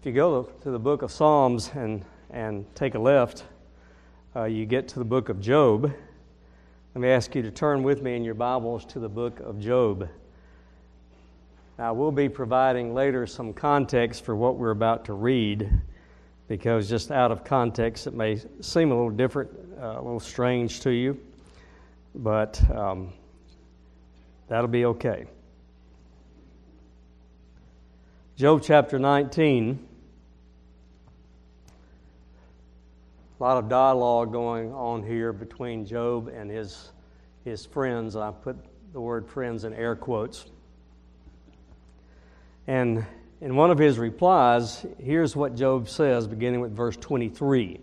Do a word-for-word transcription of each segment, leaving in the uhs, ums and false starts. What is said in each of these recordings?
If you go to the book of Psalms and, and take a left, uh, you get to the book of Job. Let me ask you to turn with me in your Bibles to the book of Job. Now, we'll be providing later some context for what we're about to read, because just out of context it may seem a little different, uh, a little strange to you, but um, that'll be okay. Job chapter nineteen. A lot of dialogue going on here between Job and his his friends. I put the word friends in air quotes. And in one of his replies, here's what Job says, beginning with verse twenty-three.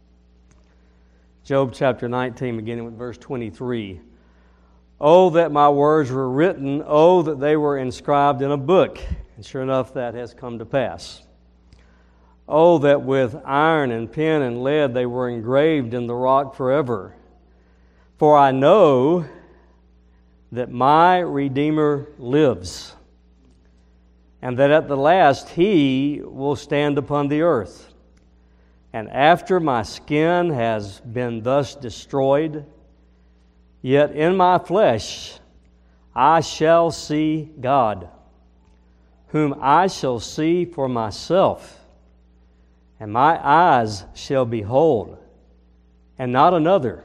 Job chapter nineteen, beginning with verse twenty-three. Oh, that my words were written, oh, that they were inscribed in a book. And sure enough, that has come to pass. Oh, that with iron and pen and lead they were engraved in the rock forever. For I know that my Redeemer lives, and that at the last he will stand upon the earth. And after my skin has been thus destroyed, yet in my flesh I shall see God, whom I shall see for myself, and my eyes shall behold, and not another.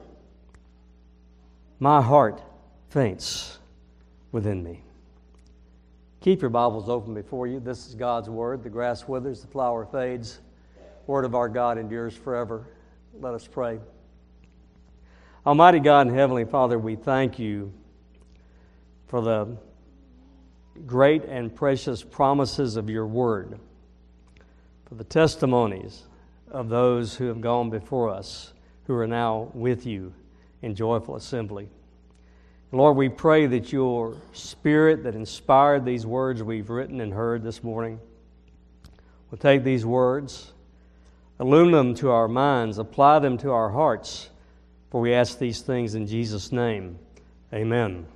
My heart faints within me. Keep your Bibles open before you. This is God's Word. The grass withers, the flower fades. Word of our God endures forever. Let us pray. Almighty God and Heavenly Father, we thank you for the great and precious promises of your Word, for the testimonies of those who have gone before us, who are now with you in joyful assembly. Lord, we pray that your Spirit that inspired these words we've written and heard this morning will take these words, illumine them to our minds, apply them to our hearts, for we ask these things in Jesus' name. Amen.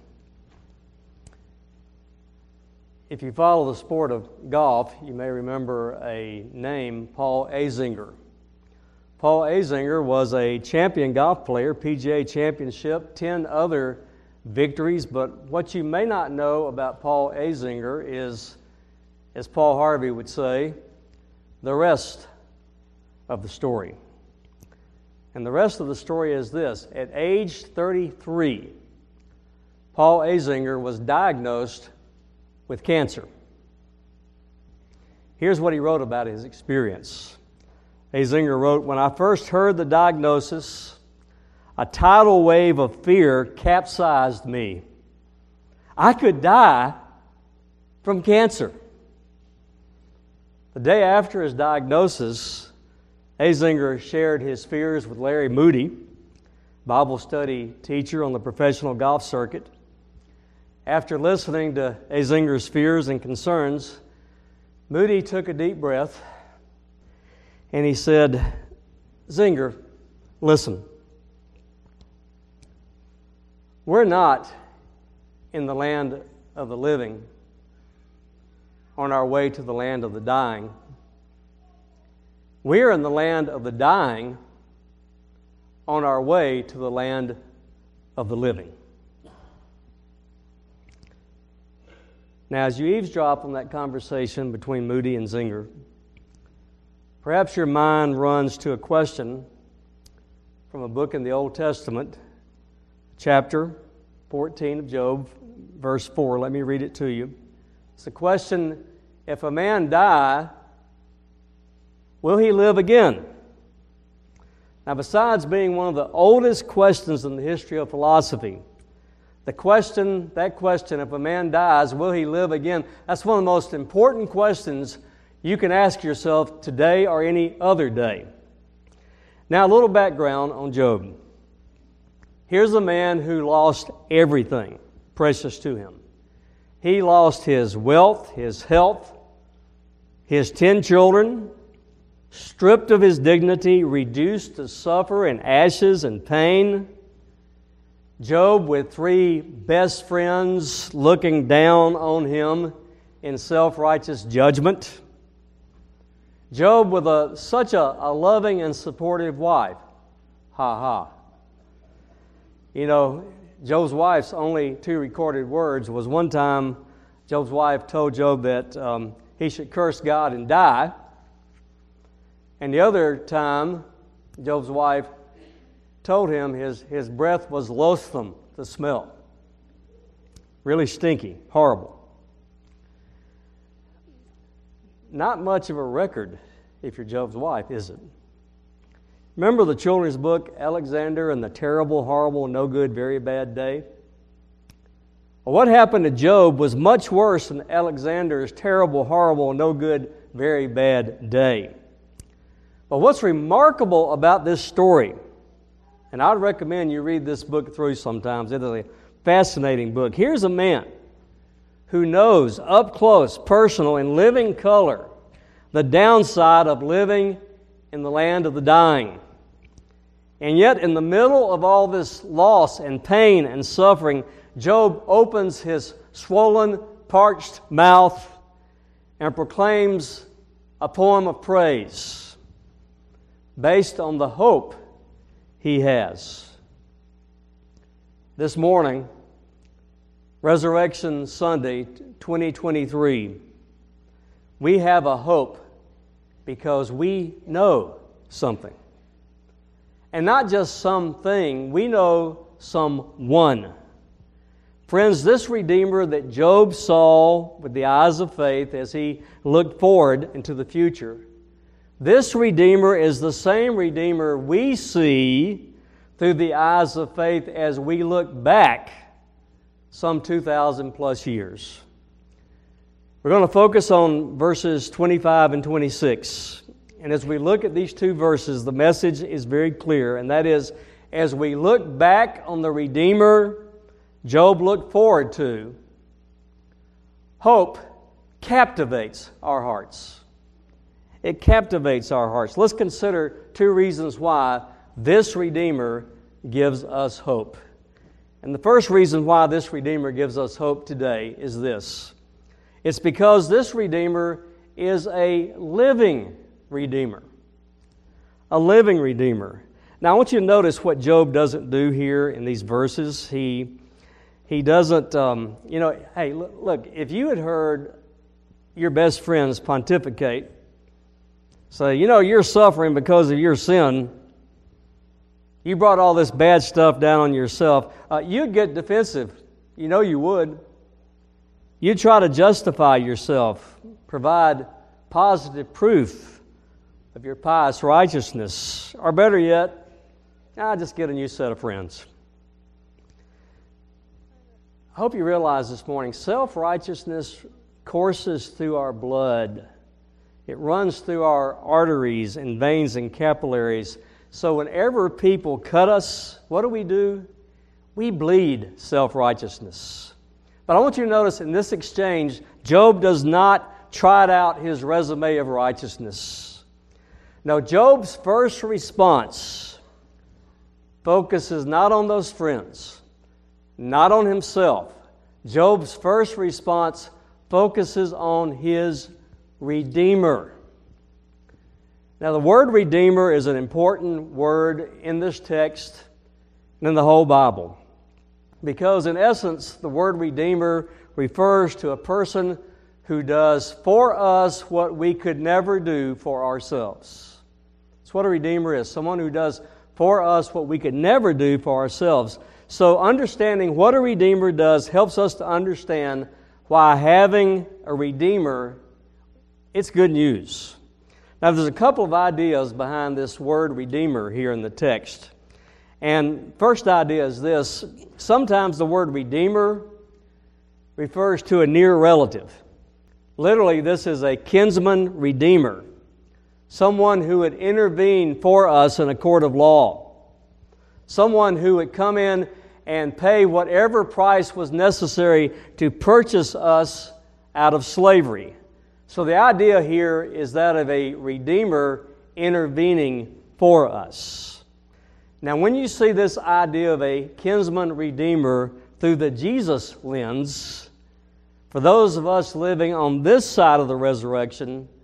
If you follow the sport of golf, you may remember a name, Paul Azinger. Paul Azinger was a champion golf player, P G A Championship, ten other victories, but what you may not know about Paul Azinger is, as Paul Harvey would say, the rest of the story. And the rest of the story is this. At age thirty-three, Paul Azinger was diagnosed with cancer. Here's what he wrote about his experience. Azinger wrote, "When I first heard the diagnosis, a tidal wave of fear capsized me. I could die from cancer." The day after his diagnosis, Azinger shared his fears with Larry Moody, Bible study teacher on the professional golf circuit. After listening to Azinger's fears and concerns, Moody took a deep breath and he said, "Zinger, listen. We're not in the land of the living on our way to the land of the dying. We're in the land of the dying on our way to the land of the living." Now, as you eavesdrop on that conversation between Moody and Zinger, perhaps your mind runs to a question from a book in the Old Testament, chapter fourteen of Job, verse four. Let me read it to you. It's the question, if a man die, will he live again? Now, besides being one of the oldest questions in the history of philosophy, the question, that question, if a man dies, will he live again? That's one of the most important questions you can ask yourself today or any other day. Now, a little background on Job. Here's a man who lost everything precious to him. He lost his wealth, his health, his ten children, stripped of his dignity, reduced to suffer in ashes and pain. Job with three best friends looking down on him in self-righteous judgment. Job with a, such a, a loving and supportive wife. Ha ha. You know, Job's wife's only two recorded words was one time Job's wife told Job that um, he should curse God and die. And the other time, Job's wife told him his, his breath was loathsome to smell. Really stinky, horrible. Not much of a record if you're Job's wife, is it? Remember the children's book, Alexander and the Terrible, Horrible, No Good, Very Bad Day? Well, what happened to Job was much worse than Alexander's terrible, horrible, no good, very bad day. But what's remarkable about this story, and I'd recommend you read this book through sometimes, it's a fascinating book. Here's a man who knows up close, personal, in living color, the downside of living in the land of the dying. And yet, in the middle of all this loss and pain and suffering, Job opens his swollen, parched mouth and proclaims a poem of praise based on the hope he has. This morning, Resurrection Sunday, twenty twenty-three, we have a hope because we know something. And not just something, we know someone. Friends, this Redeemer that Job saw with the eyes of faith as he looked forward into the future, this Redeemer is the same Redeemer we see through the eyes of faith as we look back some two thousand plus years. We're going to focus on verses twenty-five and twenty-six. And as we look at these two verses, the message is very clear, and that is, as we look back on the Redeemer Job looked forward to, hope captivates our hearts. It captivates our hearts. Let's consider two reasons why this Redeemer gives us hope. And the first reason why this Redeemer gives us hope today is this. It's because this Redeemer is a living Redeemer. A living Redeemer. Now I want you to notice what Job doesn't do here in these verses. He he doesn't, um, you know, hey, look, look, if you had heard your best friends pontificate, say, you know, you're suffering because of your sin, you brought all this bad stuff down on yourself, uh, you'd get defensive. You know you would. You'd try to justify yourself, provide positive proof of your pious righteousness. Or better yet, ah, just get a new set of friends. I hope you realize this morning, self-righteousness courses through our blood. It runs through our arteries and veins and capillaries. So whenever people cut us, what do we do? We bleed self-righteousness. But I want you to notice in this exchange, Job does not trot out his resume of righteousness. No, Job's first response focuses not on those friends, not on himself. Job's first response focuses on his Redeemer. Now, the word Redeemer is an important word in this text and in the whole Bible. Because in essence, the word Redeemer refers to a person who does for us what we could never do for ourselves. That's what a Redeemer is, someone who does for us what we could never do for ourselves. So understanding what a Redeemer does helps us to understand why having a Redeemer, it's good news. Now, there's a couple of ideas behind this word Redeemer here in the text. And first idea is this. Sometimes the word Redeemer refers to a near relative. Literally, this is a kinsman redeemer, someone who would intervene for us in a court of law, someone who would come in and pay whatever price was necessary to purchase us out of slavery. So the idea here is that of a redeemer intervening for us. Now, when you see this idea of a kinsman redeemer through the Jesus lens, for those of us living on this side of the resurrection,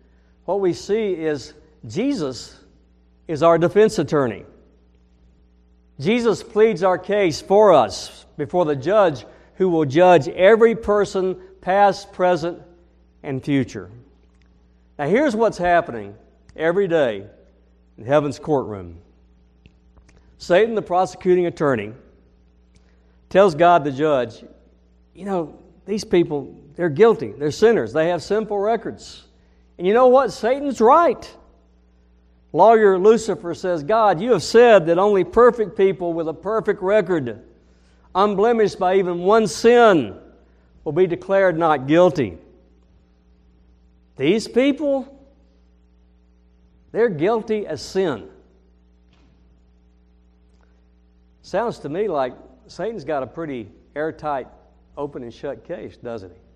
what we see is Jesus is our defense attorney. Jesus pleads our case for us before the judge who will judge every person, past, present, and future. Now here's what's happening every day in heaven's courtroom. Satan, the prosecuting attorney, tells God the judge, you know, these people, they're guilty. They're sinners. They have sinful records. And you know what? Satan's right. Lawyer Lucifer says, God, you have said that only perfect people with a perfect record, unblemished by even one sin, will be declared not guilty. These people, they're guilty as sin. Sounds to me like Satan's got a pretty airtight, open and shut case, doesn't he?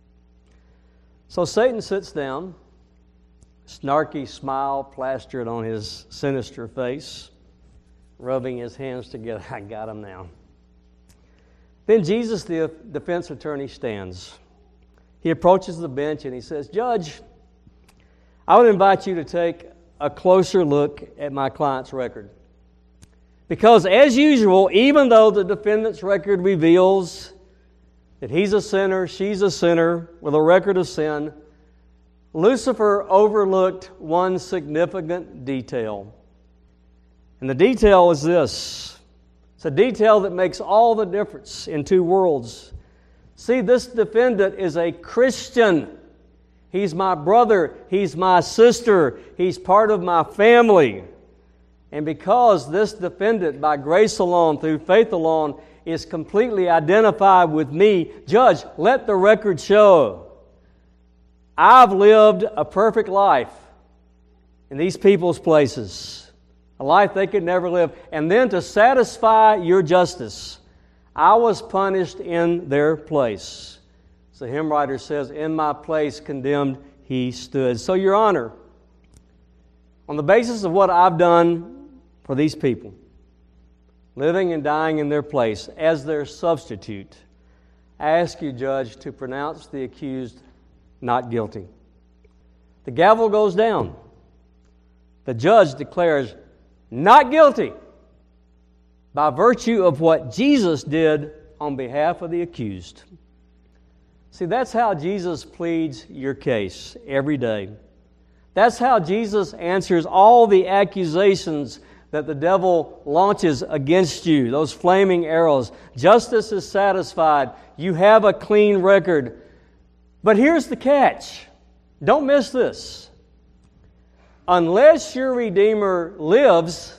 So Satan sits down, snarky smile plastered on his sinister face, rubbing his hands together. I got him now. Then Jesus, the defense attorney, stands. He approaches the bench and he says, Judge, I would invite you to take a closer look at my client's record. Because as usual, even though the defendant's record reveals that he's a sinner, she's a sinner with a record of sin, Lucifer overlooked one significant detail. And the detail is this. It's a detail that makes all the difference in two worlds. See, this defendant is a Christian. He's my brother. He's my sister. He's part of my family. And because this defendant, by grace alone, through faith alone, is completely identified with me, Judge, let the record show I've lived a perfect life in these people's places, a life they could never live. And then to satisfy your justice, I was punished in their place. As the hymn writer says, in my place condemned he stood. So, Your Honor, on the basis of what I've done for these people, living and dying in their place as their substitute, I ask you, Judge, to pronounce the accused not guilty. The gavel goes down. The judge declares not guilty by virtue of what Jesus did on behalf of the accused. See, that's how Jesus pleads your case every day. That's how Jesus answers all the accusations that the devil launches against you, those flaming arrows. Justice is satisfied. You have a clean record. But here's the catch. Don't miss this. Unless your Redeemer lives,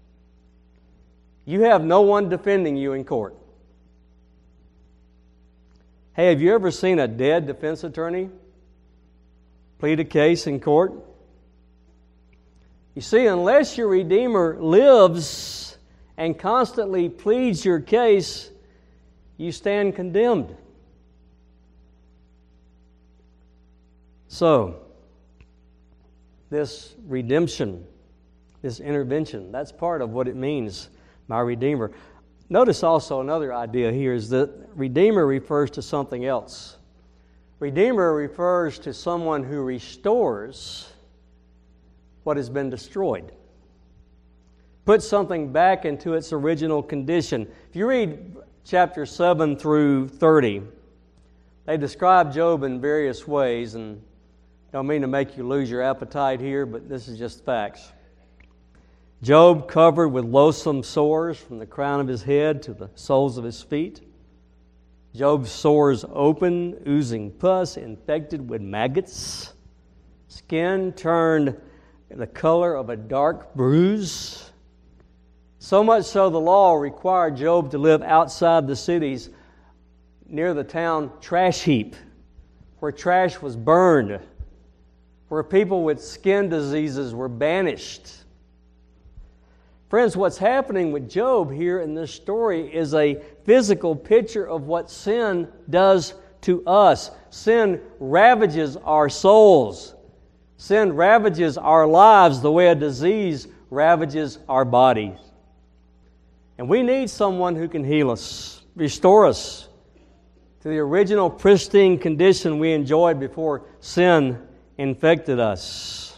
you have no one defending you in court. Hey, have you ever seen a dead defense attorney plead a case in court? You see, unless your Redeemer lives and constantly pleads your case, you stand condemned. So, this redemption, this intervention, that's part of what it means, my Redeemer. Notice also another idea here is that Redeemer refers to something else. Redeemer refers to someone who restores what has been destroyed. Put something back into its original condition. If you read chapter seven through thirty, they describe Job in various ways, and I don't mean to make you lose your appetite here, but this is just facts. Job covered with loathsome sores from the crown of his head to the soles of his feet. Job's sores open, oozing pus, infected with maggots. Skin turned the color of a dark bruise. So much so the law required Job to live outside the cities near the town trash heap, where trash was burned, where people with skin diseases were banished. Friends, what's happening with Job here in this story is a physical picture of what sin does to us. Sin ravages our souls. Sin ravages our lives the way a disease ravages our bodies. And we need someone who can heal us, restore us to the original pristine condition we enjoyed before sin infected us.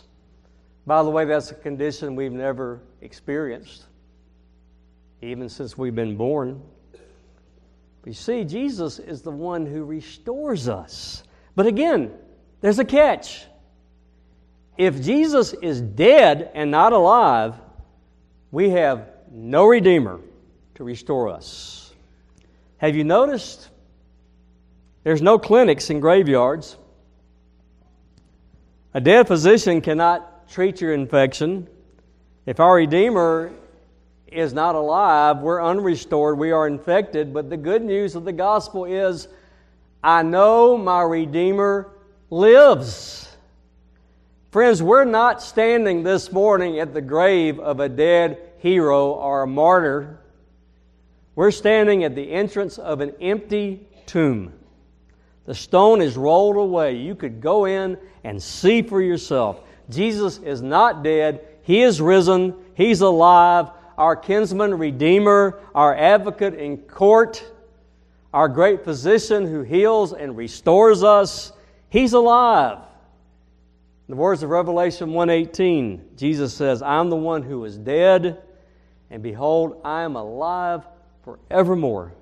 By the way, that's a condition we've never experienced, even since we've been born. You see, Jesus is the one who restores us. But again, there's a catch. If Jesus is dead and not alive, we have no Redeemer to restore us. Have you noticed? There's no clinics in graveyards. A dead physician cannot treat your infection. If our Redeemer is not alive, we're unrestored, we are infected. But the good news of the gospel is, I know my Redeemer lives. Friends, we're not standing this morning at the grave of a dead hero or a martyr. We're standing at the entrance of an empty tomb. The stone is rolled away. You could go in and see for yourself. Jesus is not dead. He is risen. He's alive. Our kinsman redeemer, our advocate in court, our great physician who heals and restores us. He's alive. In the words of Revelation one eighteen, Jesus says, I'm the one who was dead, and behold, I am alive forevermore.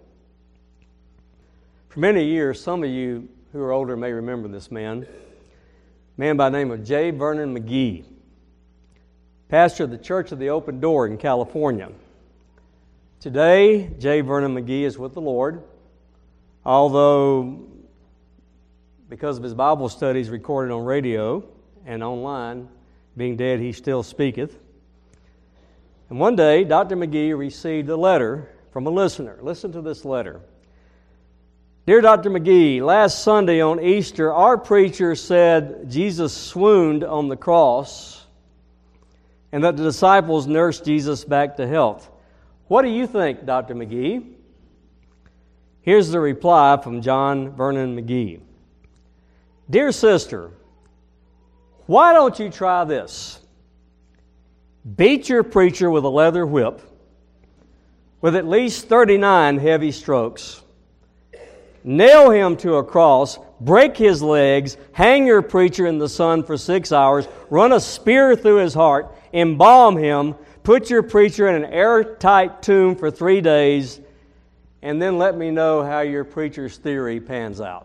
For many years, some of you who are older may remember this man, a man by the name of J. Vernon McGee, pastor of the Church of the Open Door in California. Today, J. Vernon McGee is with the Lord, although because of his Bible studies recorded on radio and online, being dead, he still speaketh. And one day, Doctor McGee received a letter from a listener. Listen to this letter. Dear Doctor McGee, last Sunday on Easter, our preacher said Jesus swooned on the cross and that the disciples nursed Jesus back to health. What do you think, Doctor McGee? Here's the reply from John Vernon McGee. Dear sister, why don't you try this? Beat your preacher with a leather whip with at least thirty-nine heavy strokes. Nail him to a cross, break his legs, hang your preacher in the sun for six hours, run a spear through his heart, embalm him, put your preacher in an airtight tomb for three days, and then let me know how your preacher's theory pans out.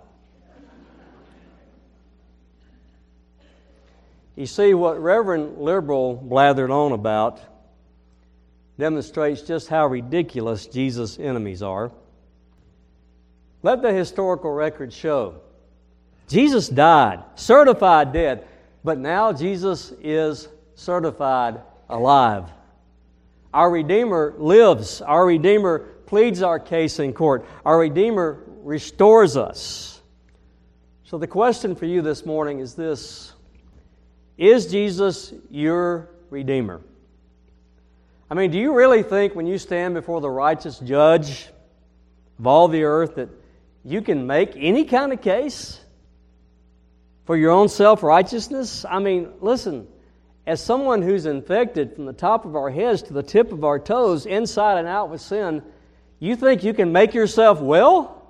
You see, what Reverend Liberal blathered on about demonstrates just how ridiculous Jesus' enemies are. Let the historical record show. Jesus died, certified dead, but now Jesus is certified alive. Our Redeemer lives. Our Redeemer pleads our case in court. Our Redeemer restores us. So the question for you this morning is this: is Jesus your Redeemer? I mean, do you really think when you stand before the righteous judge of all the earth that you can make any kind of case for your own self-righteousness? I mean, listen, as someone who's infected from the top of our heads to the tip of our toes, inside and out with sin, you think you can make yourself well?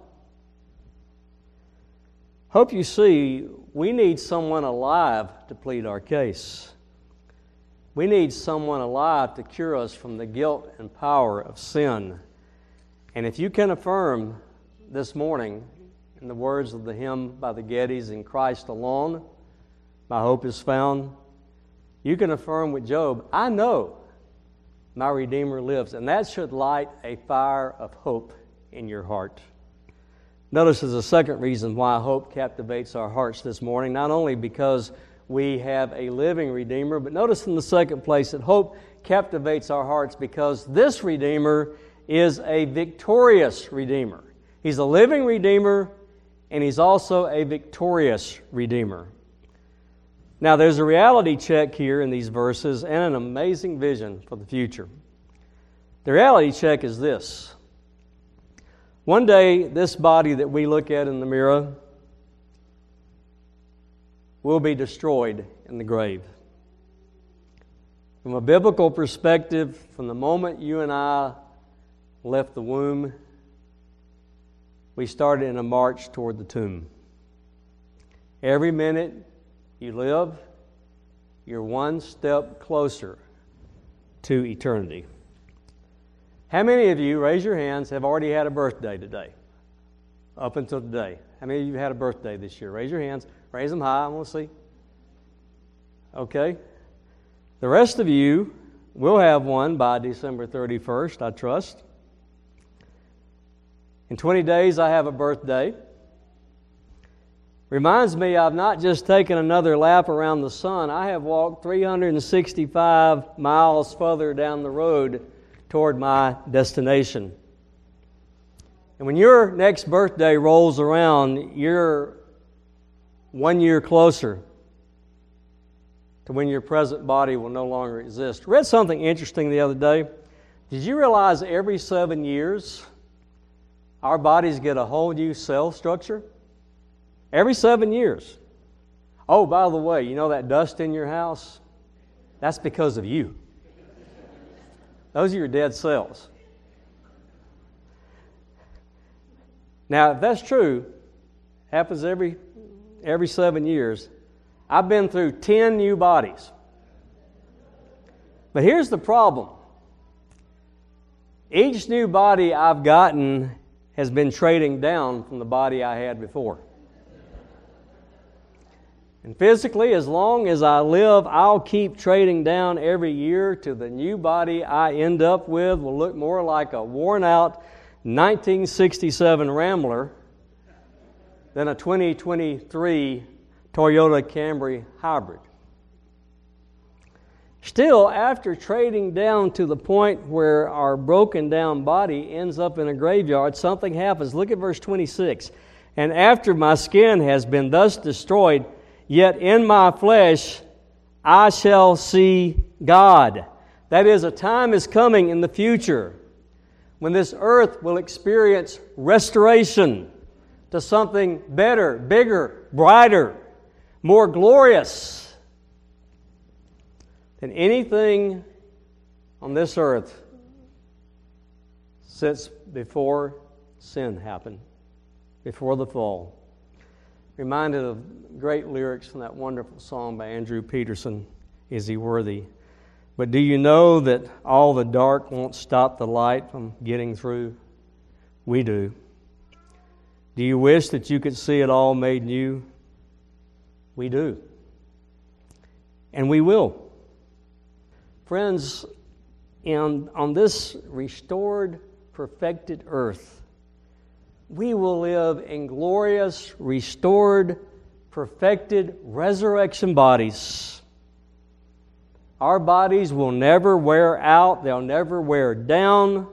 Hope you see, we need someone alive to plead our case. We need someone alive to cure us from the guilt and power of sin. And if you can affirm this morning, in the words of the hymn by the Gettys, in Christ alone, my hope is found, you can affirm with Job, I know my Redeemer lives. And that should light a fire of hope in your heart. Notice there's a second reason why hope captivates our hearts this morning, not only because we have a living Redeemer, but notice in the second place that hope captivates our hearts because this Redeemer is a victorious Redeemer. He's a living Redeemer, and He's also a victorious Redeemer. Now, there's a reality check here in these verses and an amazing vision for the future. The reality check is this. One day, this body that we look at in the mirror will be destroyed in the grave. From a biblical perspective, from the moment you and I left the womb, we started in a march toward the tomb. Every minute you live, you're one step closer to eternity. How many of you, raise your hands, have already had a birthday today? Up until today. How many of you had a birthday this year? Raise your hands. Raise them high. I want to see. Okay. The rest of you will have one by December thirty-first, I trust. In twenty days, I have a birthday. Reminds me I've not just taken another lap around the sun. I have walked three hundred sixty-five miles further down the road toward my destination. And when your next birthday rolls around, you're one year closer to when your present body will no longer exist. Read something interesting the other day. Did you realize every seven years our bodies get a whole new cell structure? Every seven years. Oh, by the way, you know that dust in your house? That's because of you. Those are your dead cells. Now, if that's true, happens every every seven years, I've been through ten new bodies. But here's the problem. Each new body I've gotten has been trading down from the body I had before. And physically, as long as I live, I'll keep trading down every year till the new body I end up with will look more like a worn-out nineteen sixty-seven Rambler than a twenty twenty-three Toyota Camry hybrid. Still, after trading down to the point where our broken down body ends up in a graveyard, something happens. Look at verse twenty-six. And after my skin has been thus destroyed, yet in my flesh I shall see God. That is, a time is coming in the future when this earth will experience restoration to something better, bigger, brighter, more glorious than anything on this earth since before sin happened, before the fall. Reminded of great lyrics from that wonderful song by Andrew Peterson, Is He Worthy? But do you know that all the dark won't stop the light from getting through? We do. Do you wish that you could see it all made new? We do. And we will. Friends, in, on this restored, perfected earth, we will live in glorious, restored, perfected resurrection bodies. Our bodies will never wear out. They'll never wear down.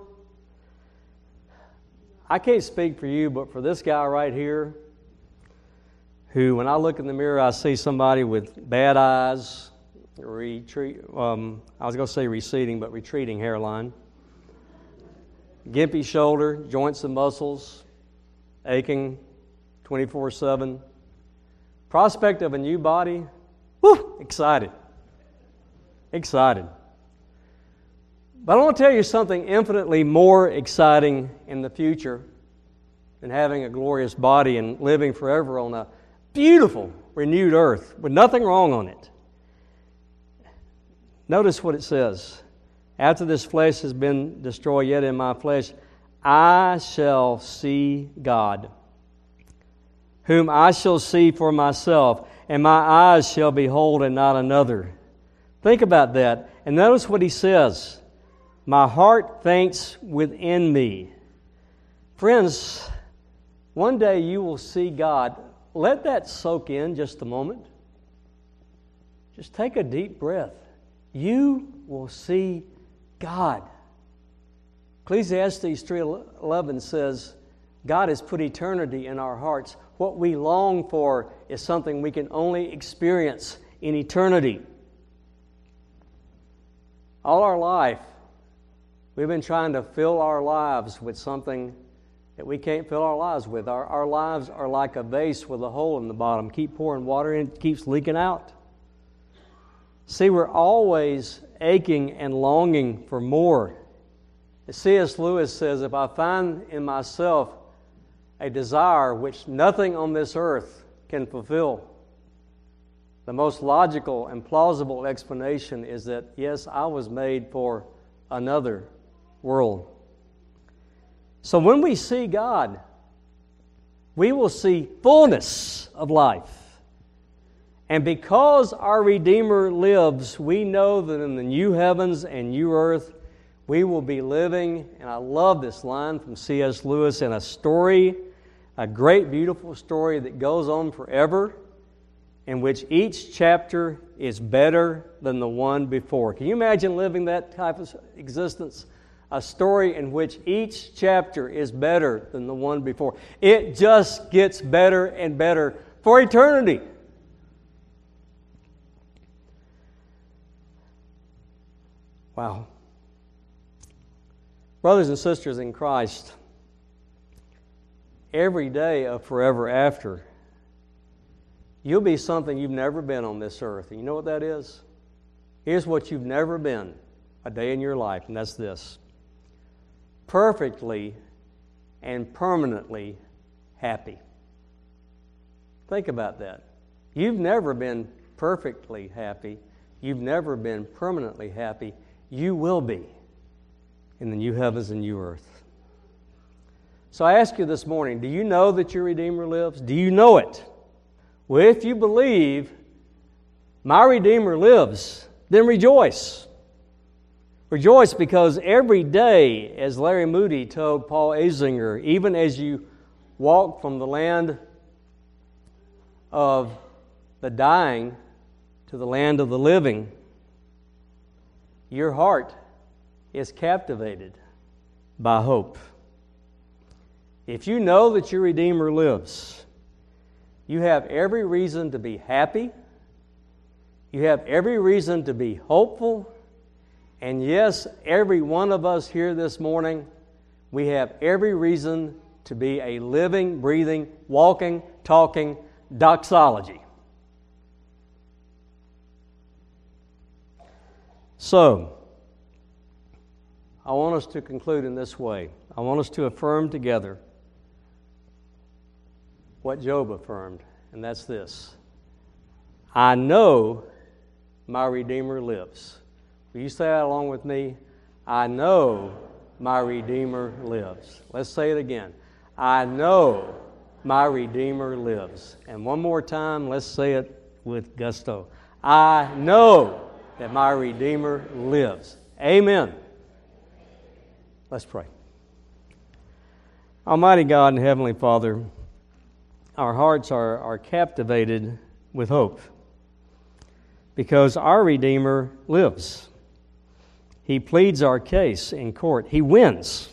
I can't speak for you, but for this guy right here, who, when I look in the mirror, I see somebody with bad eyes, retreat, um, I was going to say receding, but retreating hairline, gimpy shoulder, joints and muscles, aching twenty-four seven. Prospect of a new body, whew, excited. Excited. But I want to tell you something infinitely more exciting in the future than having a glorious body and living forever on a beautiful, renewed earth with nothing wrong on it. Notice what it says. After this flesh has been destroyed, yet in my flesh I shall see God, whom I shall see for myself, and my eyes shall behold and not another. Think about that. And notice what he says. My heart faints within me. Friends, one day you will see God. Let that soak in just a moment. Just take a deep breath. You will see God. Ecclesiastes three eleven says, God has put eternity in our hearts. What we long for is something we can only experience in eternity. All our life, we've been trying to fill our lives with something that we can't fill our lives with. Our, our lives are like a vase with a hole in the bottom. Keep pouring water in, it keeps leaking out. See, we're always aching and longing for more. As C S Lewis says, if I find in myself a desire which nothing on this earth can fulfill, The most logical and plausible explanation is that, yes, I was made for another world. So when we see God, we will see fullness of life. And because our Redeemer lives, we know that in the new heavens and new earth, we will be living, and I love this line from C S Lewis, in a story, a great, beautiful story that goes on forever, in which each chapter is better than the one before. Can you imagine living that type of existence? A story in which each chapter is better than the one before. It just gets better and better for eternity. Wow. Brothers and sisters in Christ, every day of forever after, you'll be something you've never been on this earth. And you know what that is? Here's what you've never been a day in your life, and that's this: perfectly and permanently happy. Think about that. You've never been perfectly happy. You've never been permanently happy. You will be in the new heavens and new earth. So I ask you this morning, do you know that your Redeemer lives? Do you know it? Well, if you believe my Redeemer lives, then rejoice. Rejoice because every day, as Larry Moody told Paul Azinger, even as you walk from the land of the dying to the land of the living, your heart is captivated by hope. If you know that your Redeemer lives, you have every reason to be happy. You have every reason to be hopeful. And yes, every one of us here this morning, we have every reason to be a living, breathing, walking, talking doxology. So, I want us to conclude in this way. I want us to affirm together what Job affirmed, and that's this: I know my Redeemer lives. Will you say that along with me? I know my Redeemer lives. Let's say it again. I know my Redeemer lives. And one more time, let's say it with gusto. I know that my Redeemer lives. Amen. Let's pray. Almighty God and Heavenly Father, our hearts are, are captivated with hope because our Redeemer lives. He pleads our case in court. He wins.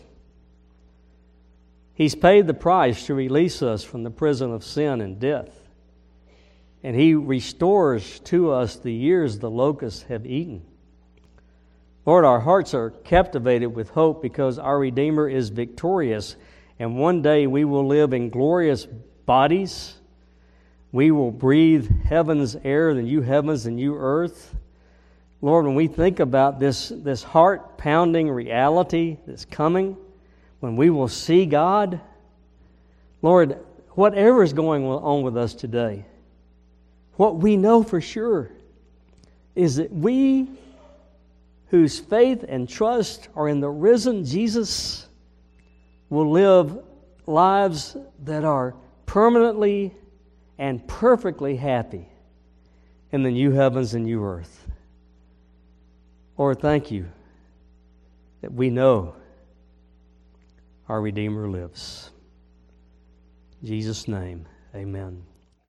He's paid the price to release us from the prison of sin and death. And He restores to us the years the locusts have eaten. Lord, our hearts are captivated with hope because our Redeemer is victorious, and one day we will live in glorious bodies. We will breathe heaven's air, the new heavens and new earth. Lord, when we think about this, this heart-pounding reality that's coming, when we will see God, Lord, whatever is going on with us today, what we know for sure is that we whose faith and trust are in the risen Jesus will live lives that are permanently and perfectly happy in the new heavens and new earth. Lord, thank you that we know our Redeemer lives. In Jesus' name, amen.